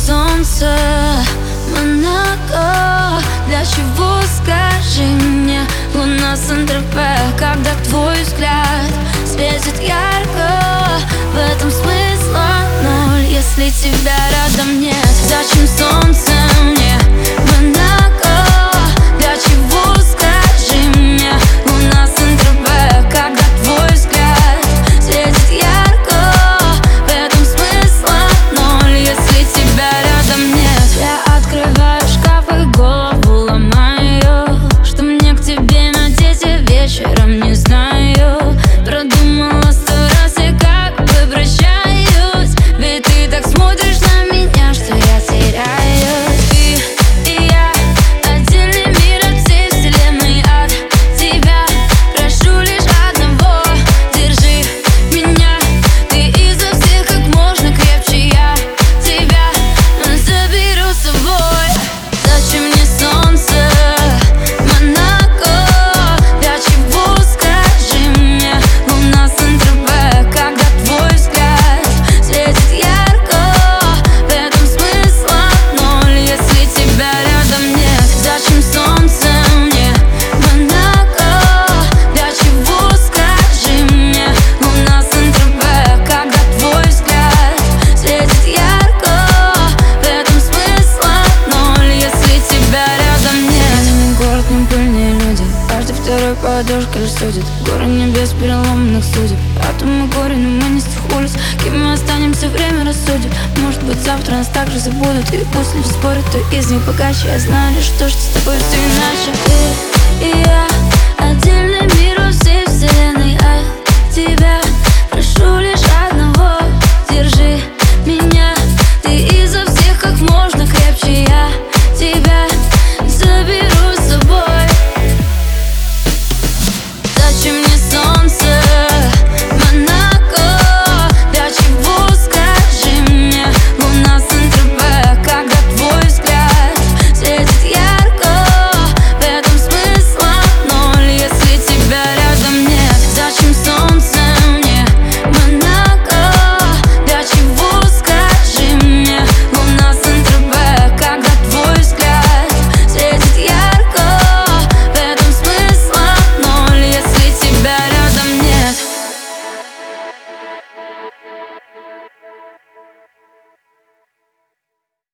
солнце, Монако. Для чего, скажи мне, луна Сан-Тропе, когда твой взгляд светит ярко? В этом смысла ноль, если тебя рядом нет. Зачем солнце мне, Монако? Для чего, скажи мне, луна Сан-Тропе, когда твой взгляд светит ярко? В этом смысла ноль, если тебя рядом нет. Я открываю шкаф и голову ломаю, что мне к тебе надеть вечером, не знаю. Продумала 100 раз я как бы прощаюсь, ведь ты так смотришь на меня, что я теряюсь. Ты и я отдельный мир от всей вселенной, от тебя прошу лишь одного: держи меня, ты изо всех как можно крепче, я тебя заберу с собой. Зачем мне солнце, Монако? Для чего, скажи мне, луна Сан-Тропе, когда твой взгляд светит ярко? В этом смысла ноль, если тебя рядом нет. Зачем солнце мне, Монако? Для чего, скажи мне, луна Сан-Тропе, когда твой взгляд светит ярко? В этом смысла ноль, если тебя рядом нет. Не город, не пыльные люди, каждый второй подушка лишь судит. Горы небес переломанных судеб, атомы горе, но мы не с тех улиц. Кем мы останемся, время рассудит. Может быть, завтра нас также забудут, и пусть люди спорят, кто из них богаче. Я знаю лишь то, что с тобой все иначе. Ты и я отдельный мир во всей вселенной, от тебя